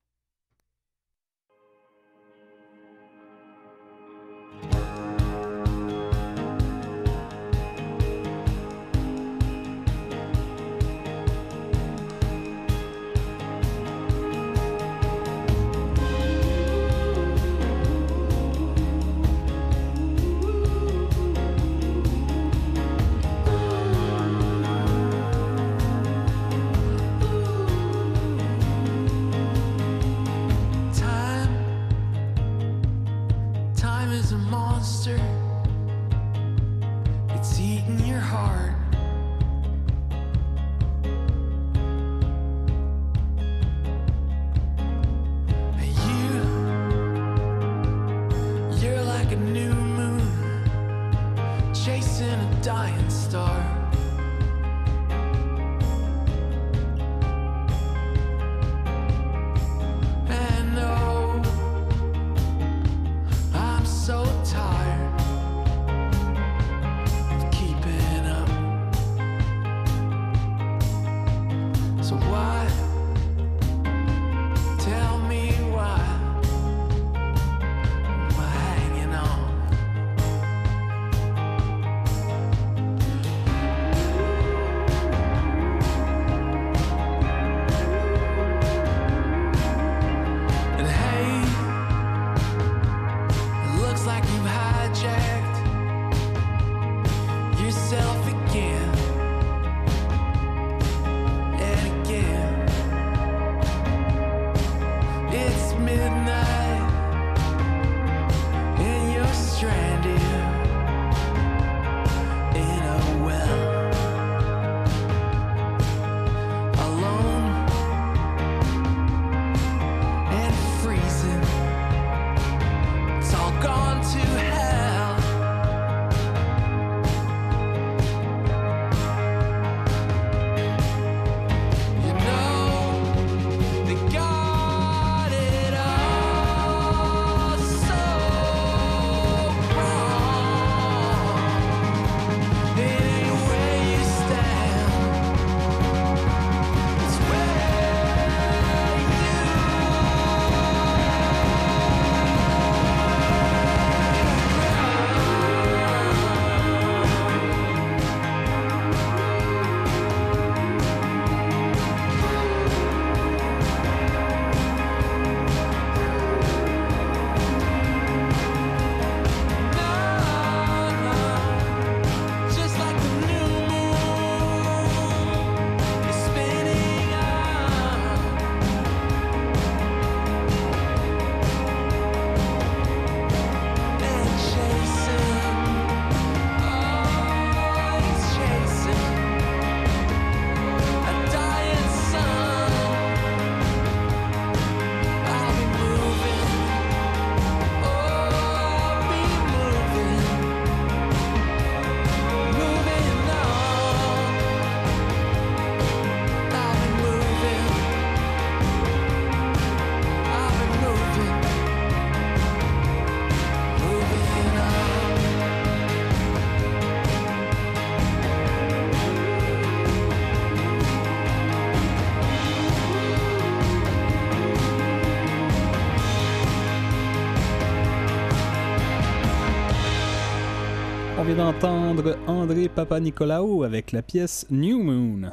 Speaker 2: On vient d'entendre André Papanicolaou avec la pièce New Moon.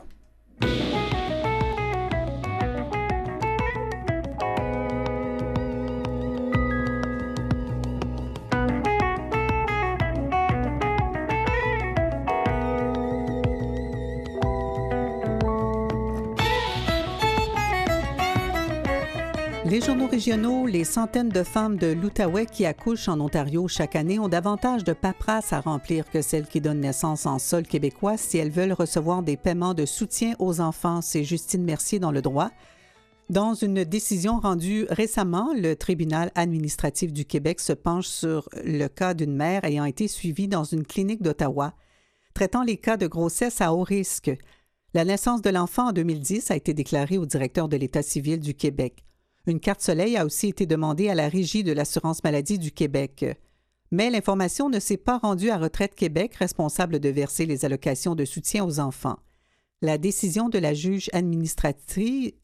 Speaker 1: Les journaux régionaux, les centaines de femmes de l'Outaouais qui accouchent en Ontario chaque année ont davantage de paperasse à remplir que celles qui donnent naissance en sol québécois si elles veulent recevoir des paiements de soutien aux enfants. C'est Justine Mercier dans Le Droit. Dans une décision rendue récemment, le tribunal administratif du Québec se penche sur le cas d'une mère ayant été suivie dans une clinique d'Ottawa. traitant les cas de grossesse à haut risque. La naissance de l'enfant en 2010 a été déclarée au directeur de l'État civil du Québec. Une carte soleil a aussi été demandée à la Régie de l'assurance maladie du Québec. Mais l'information ne s'est pas rendue à Retraite Québec, responsable de verser les allocations de soutien aux enfants. La décision de la juge administrative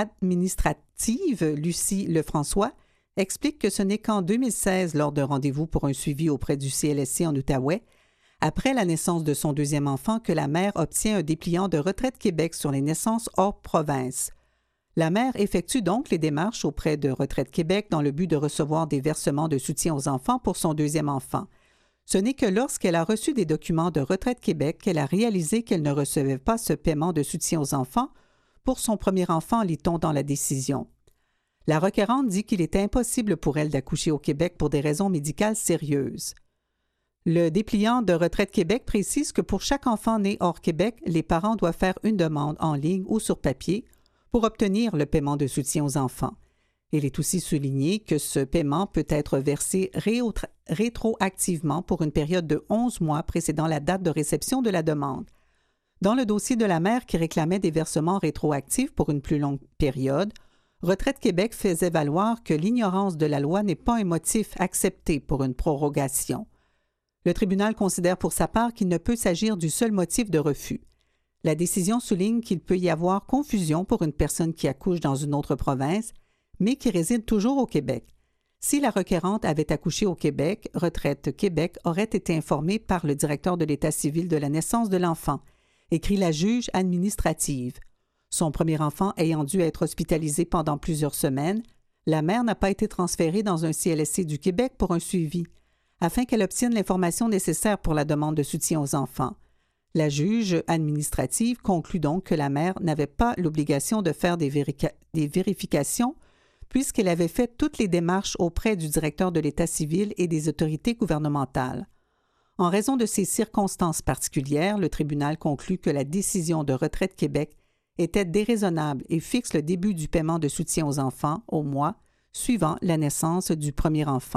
Speaker 1: Lucie Lefrançois explique que ce n'est qu'en 2016, lors d'un rendez-vous pour un suivi auprès du CLSC en Outaouais, après la naissance de son deuxième enfant, que la mère obtient un dépliant de Retraite Québec sur les naissances hors province. La mère effectue donc les démarches auprès de Retraite Québec dans le but de recevoir des versements de soutien aux enfants pour son deuxième enfant. Ce n'est que lorsqu'elle a reçu des documents de Retraite Québec qu'elle a réalisé qu'elle ne recevait pas ce paiement de soutien aux enfants pour son premier enfant, lit-on dans la décision. La requérante dit qu'il est impossible pour elle d'accoucher au Québec pour des raisons médicales sérieuses. Le dépliant de Retraite Québec précise que pour chaque enfant né hors Québec, les parents doivent faire une demande en ligne ou sur papier pour obtenir le paiement de soutien aux enfants. Il est aussi souligné que ce paiement peut être versé rétroactivement pour une période de 11 mois précédant la date de réception de la demande. Dans le dossier de la mère qui réclamait des versements rétroactifs pour une plus longue période, Retraite Québec faisait valoir que l'ignorance de la loi n'est pas un motif accepté pour une prorogation. Le tribunal considère pour sa part qu'il ne peut s'agir du seul motif de refus. La décision souligne qu'il peut y avoir confusion pour une personne qui accouche dans une autre province, mais qui réside toujours au Québec. Si la requérante avait accouché au Québec, Retraite Québec aurait été informée par le directeur de l'État civil de la naissance de l'enfant, écrit la juge administrative. Son premier enfant ayant dû être hospitalisé pendant plusieurs semaines, la mère n'a pas été transférée dans un CLSC du Québec pour un suivi, afin qu'elle obtienne l'information nécessaire pour la demande de soutien aux enfants. La juge administrative conclut donc que la mère n'avait pas l'obligation de faire des vérifications puisqu'elle avait fait toutes les démarches auprès du directeur de l'État civil et des autorités gouvernementales. En raison de ces circonstances particulières, le tribunal conclut que la décision de Retraite Québec était déraisonnable et fixe le début du paiement de soutien aux enfants au mois suivant la naissance du premier enfant.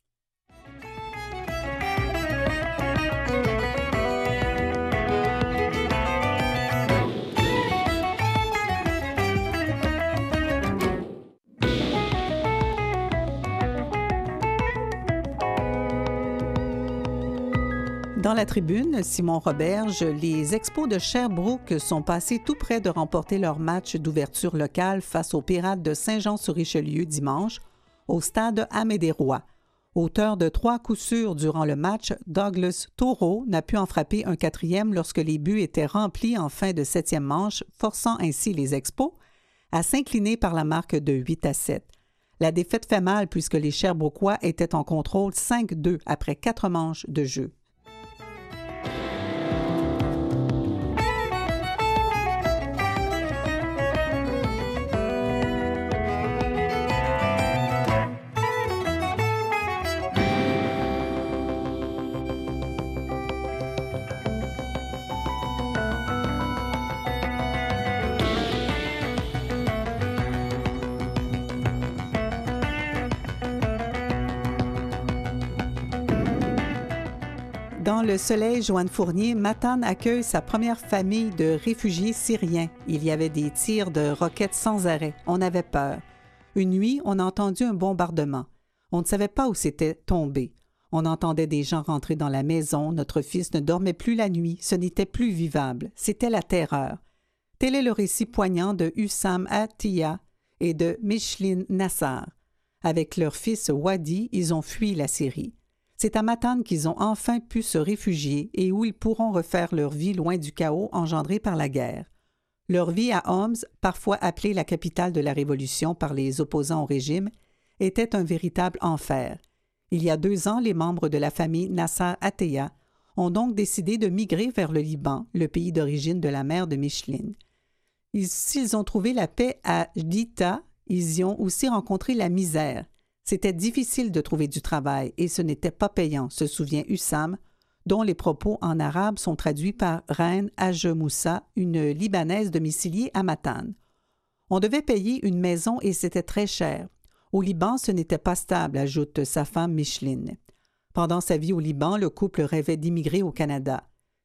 Speaker 1: Dans la tribune, Simon Roberge, les Expos de Sherbrooke sont passés tout près de remporter leur match d'ouverture locale face aux Pirates de Saint-Jean-sur-Richelieu dimanche au stade Amédée-Roy. Auteur de 3 coups sûrs durant le match, Douglas Taureau n'a pu en frapper un 4e lorsque les buts étaient remplis en fin de 7e manche, forçant ainsi les Expos à s'incliner par la marque de 8-7. La défaite fait mal puisque les Sherbrookeois étaient en contrôle 5-2 après 4 manches de jeu. Dans le soleil, Joanne Fournier, Matane accueille sa première famille de réfugiés syriens. Il y avait des tirs de roquettes sans arrêt. On avait peur. Une nuit, on a entendu un bombardement. On ne savait pas où c'était tombé. On entendait des gens rentrer dans la maison. Notre fils ne dormait plus la nuit. Ce n'était plus vivable. C'était la terreur. Tel est le récit poignant de Hussam Attiya et de Micheline Nassar. Avec leur fils Wadi, ils ont fui la Syrie. C'est à Matane qu'ils ont enfin pu se réfugier et où ils pourront refaire leur vie loin du chaos engendré par la guerre. Leur vie à Homs, parfois appelée la capitale de la Révolution par les opposants au régime, était un véritable enfer. Il y a 2 ans, les membres de la famille Nassar Attiya ont donc décidé de migrer vers le Liban, le pays d'origine de la mère de Micheline. S'ils ont trouvé la paix à Jdita, ils y ont aussi rencontré la misère. C'était difficile de trouver du travail et ce n'était pas payant, se souvient Hussam, dont les propos en arabe sont traduits par Reine Hage Moussa, une Libanaise domiciliée à Matane. On devait payer une maison et c'était très cher. Au Liban, ce n'était pas stable, ajoute sa femme Micheline. Pendant sa vie au Liban, le couple rêvait d'immigrer au Canada.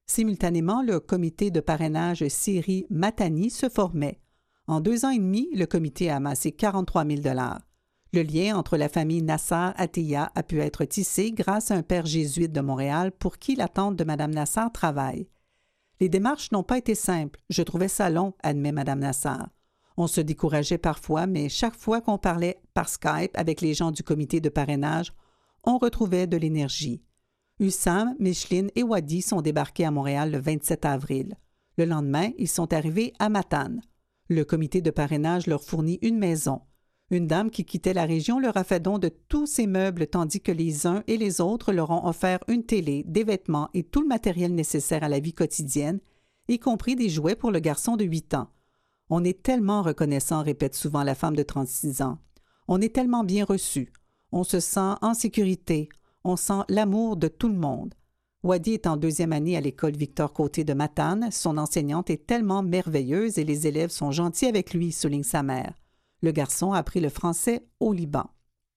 Speaker 1: Simultanément, le comité de parrainage Siri Matani se formait. En 2 ans et demi, le comité a amassé 43 000 $. Le lien entre la famille Nassar Attiya a pu être tissé grâce à un père jésuite de Montréal pour qui la tante de Mme Nassar travaille. Les démarches n'ont pas été simples. Je trouvais ça long, admet Mme Nassar. On se décourageait parfois, mais chaque fois qu'on parlait par Skype avec les gens du comité de parrainage, on retrouvait de l'énergie. Hussam, Micheline et Wadi sont débarqués à Montréal le 27 avril. Le lendemain, ils sont arrivés à Matane. Le comité de parrainage leur fournit une maison. Une dame qui quittait la région leur a fait don de tous ses meubles tandis que les uns et les autres leur ont offert une télé, des vêtements et tout le matériel nécessaire à la vie quotidienne, y compris des jouets pour le garçon de 8 ans. « On est tellement reconnaissant », répète souvent la femme de 36 ans. « On est tellement bien reçus. On se sent en sécurité. On sent l'amour de tout le monde. » Wadi est en 2e année à l'école Victor-Côté de Matane. Son enseignante est tellement merveilleuse et les élèves sont gentils avec lui, souligne sa mère. Le garçon a appris le français au Liban.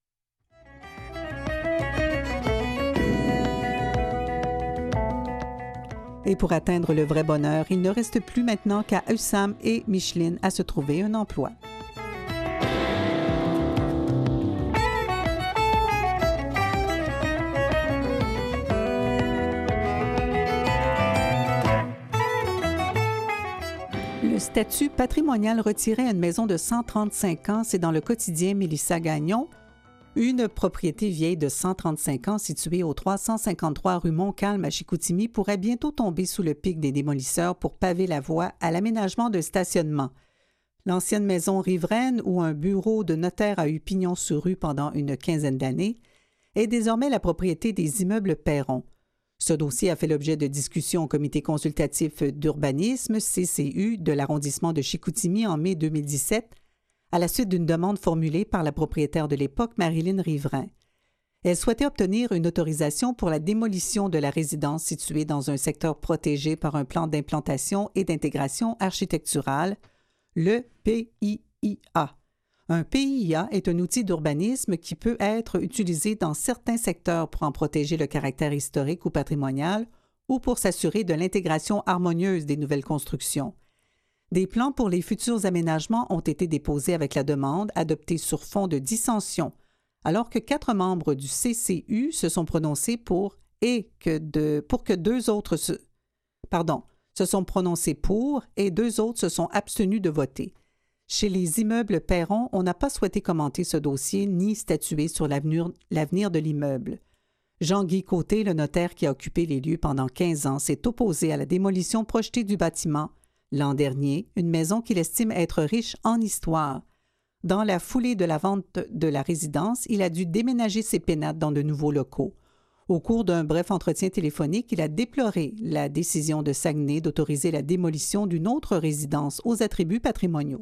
Speaker 1: Et pour atteindre le vrai bonheur, il ne reste plus maintenant qu'à Hussam et Micheline à se trouver un emploi. Le statut patrimonial retiré à une maison de 135 ans, c'est dans le quotidien Mélissa Gagnon. Une propriété vieille de 135 ans située au 353 rue Montcalm à Chicoutimi pourrait bientôt tomber sous le pic des démolisseurs pour paver la voie à l'aménagement de stationnement. L'ancienne maison riveraine, où un bureau de notaire a eu pignon sur rue pendant une quinzaine d'années, est désormais la propriété des immeubles Perron. Ce dossier a fait l'objet de discussions au Comité consultatif d'urbanisme, CCU, de l'arrondissement de Chicoutimi en mai 2017, à la suite d'une demande formulée par la propriétaire de l'époque, Marilyn Riverain. Elle souhaitait obtenir une autorisation pour la démolition de la résidence située dans un secteur protégé par un plan d'implantation et d'intégration architecturale, le PIIA. Un PIIA est un outil d'urbanisme qui peut être utilisé dans certains secteurs pour en protéger le caractère historique ou patrimonial ou pour s'assurer de l'intégration harmonieuse des nouvelles constructions. Des plans pour les futurs aménagements ont été déposés avec la demande, adoptée sur fond de dissension, alors que 4 membres du CCU se sont prononcés se sont prononcés pour et 2 autres se sont abstenus de voter. Chez les immeubles Perron, on n'a pas souhaité commenter ce dossier ni statuer sur l'avenir de l'immeuble. Jean-Guy Côté, le notaire qui a occupé les lieux pendant 15 ans, s'est opposé à la démolition projetée du bâtiment. L'an dernier, une maison qu'il estime être riche en histoire. Dans la foulée de la vente de la résidence, il a dû déménager ses pénates dans de nouveaux locaux. Au cours d'un bref entretien téléphonique, il a déploré la décision de Saguenay d'autoriser la démolition d'une autre résidence aux attributs patrimoniaux.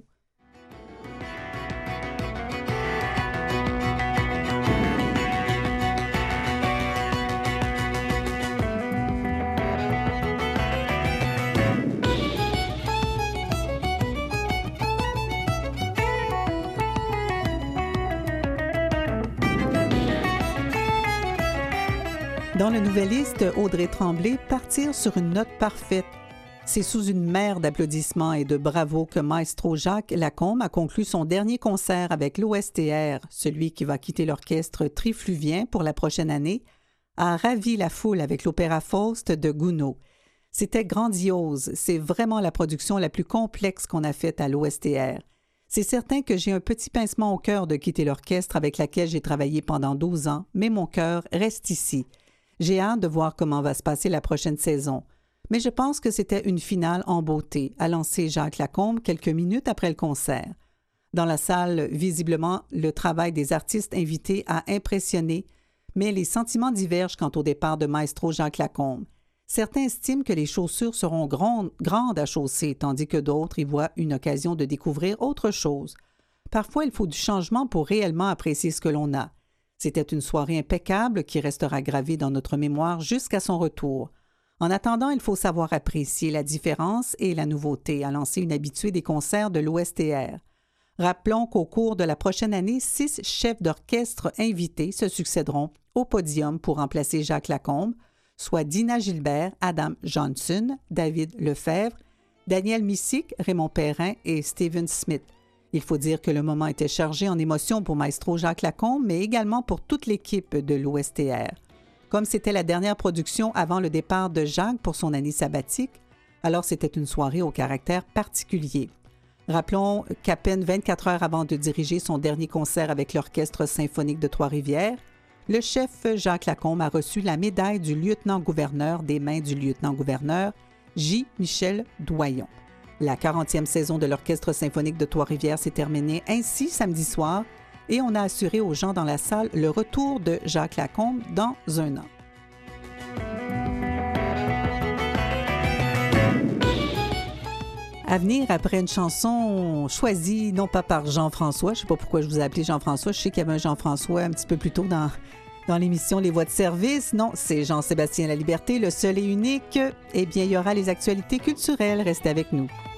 Speaker 1: Dans le Nouvelliste, Audrey Tremblay, partir sur une note parfaite. C'est sous une mer d'applaudissements et de bravos que Maestro Jacques Lacombe a conclu son dernier concert avec l'OSTR, celui qui va quitter l'orchestre Trifluvien pour la prochaine année, a ravi la foule avec l'opéra Faust de Gounod. C'était grandiose, c'est vraiment la production la plus complexe qu'on a faite à l'OSTR. C'est certain que j'ai un petit pincement au cœur de quitter l'orchestre avec laquelle j'ai travaillé pendant 12 ans, mais mon cœur reste ici. J'ai hâte de voir comment va se passer la prochaine saison. Mais je pense que c'était une finale en beauté, a lancé Jacques Lacombe quelques minutes après le concert. Dans la salle, visiblement, le travail des artistes invités a impressionné, mais les sentiments divergent quant au départ de Maestro Jacques Lacombe. Certains estiment que les chaussures seront grandes à chausser, tandis que d'autres y voient une occasion de découvrir autre chose. Parfois, il faut du changement pour réellement apprécier ce que l'on a. C'était une soirée impeccable qui restera gravée dans notre mémoire jusqu'à son retour. En attendant, il faut savoir apprécier la différence et la nouveauté, a lancé une habituée des concerts de l'OSTR. Rappelons qu'au cours de la prochaine année, 6 chefs d'orchestre invités se succéderont au podium pour remplacer Jacques Lacombe. soit Dina Gilbert, Adam Johnson, David Lefebvre, Daniel Missick, Raymond Perrin et Steven Smith. Il faut dire que le moment était chargé en émotions pour Maestro Jacques Lacombe, mais également pour toute l'équipe de l'OSTR. Comme c'était la dernière production avant le départ de Jacques pour son année sabbatique, alors c'était une soirée au caractère particulier. Rappelons qu'à peine 24 heures avant de diriger son dernier concert avec l'Orchestre symphonique de Trois-Rivières, le chef Jacques Lacombe a reçu la médaille du lieutenant-gouverneur des mains du lieutenant-gouverneur J. Michel Doyon. La 40e saison de l'Orchestre symphonique de Trois-Rivières s'est terminée ainsi samedi soir et on a assuré aux gens dans la salle le retour de Jacques Lacombe dans un an. À venir, après une chanson choisie non pas par Jean-François, je ne sais pas pourquoi je vous ai appelé Jean-François, je sais qu'il y avait un Jean-François un petit peu plus tôt dans l'émission Les Voix de service. Non, c'est Jean-Sébastien Laliberté, le seul et unique. Eh bien, il y aura les actualités culturelles. Restez avec nous.